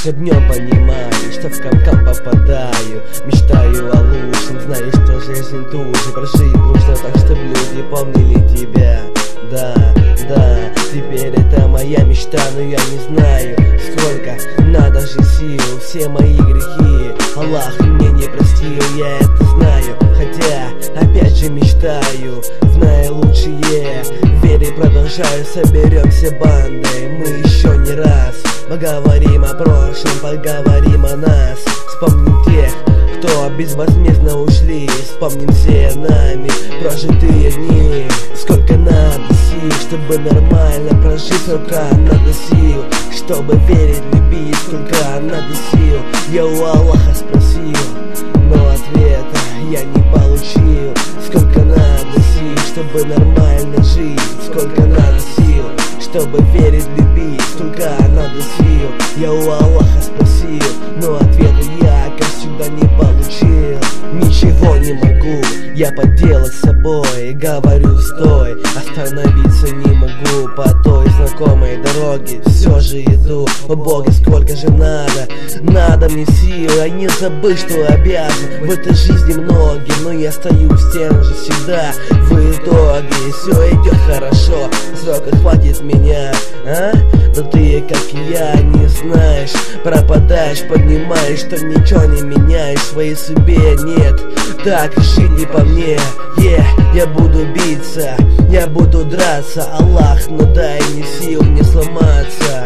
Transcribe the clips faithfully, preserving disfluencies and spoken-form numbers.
каждым днем понимаю, что в капкан попадаю. Мечтаю о лучшем, знаю, что жизнь тут же прожить нужно, так что люди помнили тебя. Да, да, теперь это моя мечта, но я не знаю, сколько надо же сил. Все мои грехи Аллах мне не простил, я это знаю. Хотя опять же мечтаю в наилучшее, вере продолжаю, соберемся бандой. Мы еще не раз поговорим о прошлом, поговорим о нас. Вспомним тех, кто безвозмездно ушли, вспомним все нами прожитые дни. Сколько надо сил, чтобы нормально прожить, сколько надо сил, чтобы верить, любить, сколько надо сил. Я у Аллаха спросил, но ответа я не получил. Сколько надо сил, чтобы нормально жить, сколько надо сил, чтобы верить, любить, сколько надо сил. Я у Аллаха спросил, но ответа я, как всегда, не получил. Ничего не могу я поделать с собой, говорю стой, остановиться не могу. По той знакомой дороге все же иду. О Боге, сколько же надо, надо мне сил. Я не забыл, что обязан в этой жизни многим, но я остаюсь тем же всегда. В итоге все идет хорошо, срока хватит меня, а? Но ты, как и я, не знаешь, пропадаешь, поднимаешь, что ничего не меняешь, своей судьбе нет. Так жить не по мне, yeah, я буду биться, я буду драться. Аллах, но дай мне сил не сломаться.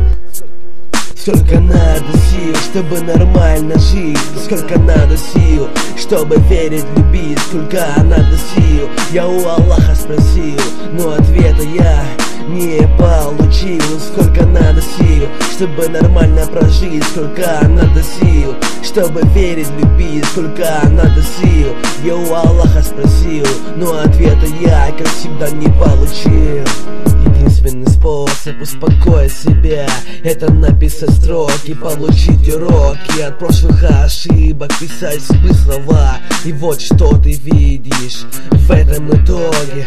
Сколько надо сил, чтобы нормально жить, сколько надо сил, чтобы верить, любить, сколько надо сил. Я у Аллаха спросил, но ответа я не получил. Сколько надо сил, чтобы нормально прожить, сколько надо сил, чтобы верить, любить, сколько надо сил. Я у Аллаха спросил, но ответа я, как всегда, не получил. Единственный способ успокоить себя — это написать строки, получить уроки от прошлых ошибок, писать себе слова. И вот что ты видишь в этом итоге.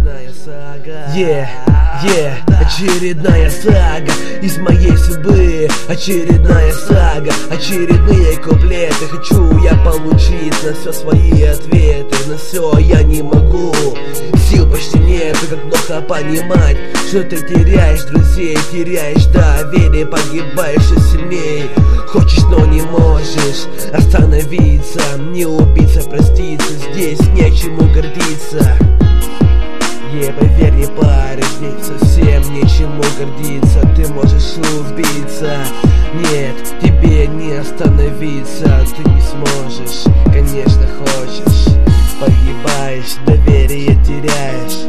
Yeah, yeah, очередная сага из моей судьбы, очередная сага, очередные куплеты. Хочу я получить на все свои ответы, на все я не могу, сил почти нет. Как плохо понимать, что ты теряешь друзей, теряешь доверие, погибаешь все сильней. Хочешь, но не можешь остановиться, не убиться, проститься. Здесь нечему гордиться. Не поверь, не парень, здесь совсем нечему гордиться. Ты можешь убиться, нет, тебе не остановиться. Ты не сможешь, конечно хочешь, погибаешь, доверие теряешь.